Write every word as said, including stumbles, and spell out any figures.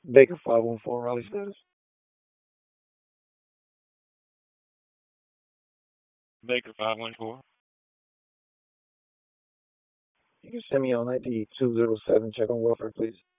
Baker five one four, Raleigh status. Baker five one four. You can send me on I D two zero seven, check on welfare, please.